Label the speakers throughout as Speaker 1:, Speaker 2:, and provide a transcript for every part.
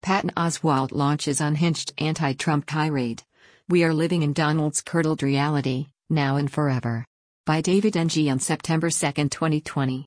Speaker 1: Patton Oswalt launches unhinged anti-Trump tirade. We are living in Donald's curdled reality, now and forever. By David Ng on September 2, 2020.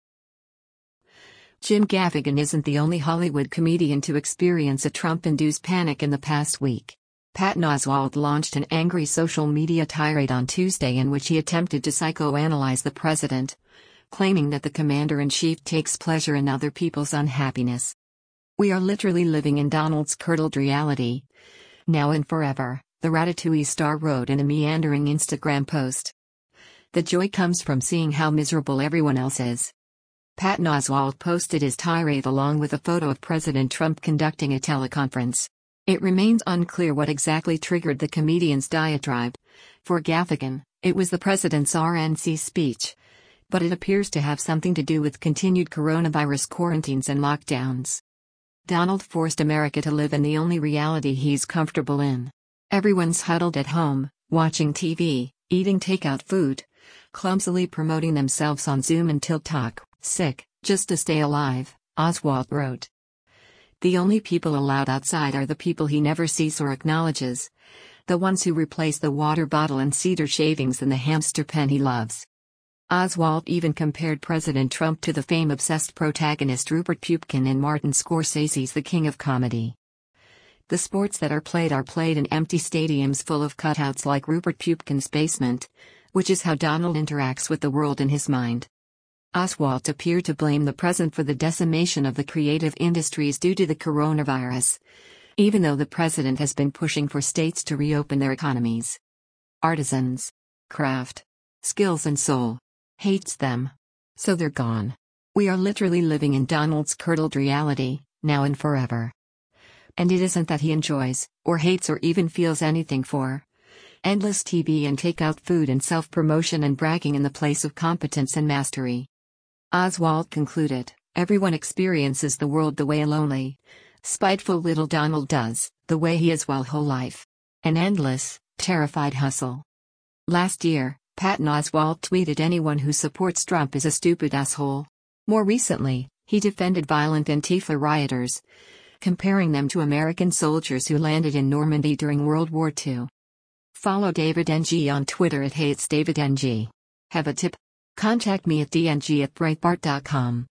Speaker 1: Jim Gaffigan isn't the only Hollywood comedian to experience a Trump-induced panic in the past week. Patton Oswalt launched an angry social media tirade on Tuesday in which he attempted to psychoanalyze the president, claiming that the commander-in-chief takes pleasure in other people's unhappiness. We are literally living in Donald's curdled reality, now and forever, the Ratatouille star wrote in a meandering Instagram post. The joy comes from seeing how miserable everyone else is. Patton Oswalt posted his tirade along with a photo of President Trump conducting a teleconference. It remains unclear what exactly triggered the comedian's diatribe. For Gaffigan, it was the president's RNC speech. But it appears to have something to do with continued coronavirus quarantines and lockdowns. Donald forced America to live in the only reality he's comfortable in. Everyone's huddled at home, watching TV, eating takeout food, clumsily promoting themselves on Zoom and TikTok, sick, just to stay alive, Oswalt wrote. The only people allowed outside are the people he never sees or acknowledges, the ones who replace the water bottle and cedar shavings in the hamster pen he loves. Oswalt even compared President Trump to the fame-obsessed protagonist Rupert Pupkin in Martin Scorsese's The King of Comedy. The sports that are played in empty stadiums full of cutouts like Rupert Pupkin's basement, which is how Donald interacts with the world in his mind. Oswalt appeared to blame the president for the decimation of the creative industries due to the coronavirus, even though the president has been pushing for states to reopen their economies. Artisans, craft, skills and soul. Hates them. So they're gone. We are literally living in Donald's curdled reality, now and forever. And it isn't that he enjoys, or hates or even feels anything for endless TV and takeout food and self-promotion and bragging in the place of competence and mastery. Oswalt concluded, everyone experiences the world the way a lonely, spiteful little Donald does, the way he is while whole life. An endless, terrified hustle. Last year, Patton Oswalt tweeted anyone who supports Trump is a stupid asshole. More recently, he defended violent Antifa rioters, comparing them to American soldiers who landed in Normandy during World War II. Follow David Ng on Twitter @HatesDavidNG. Have a tip? Contact me at dng@breitbart.com.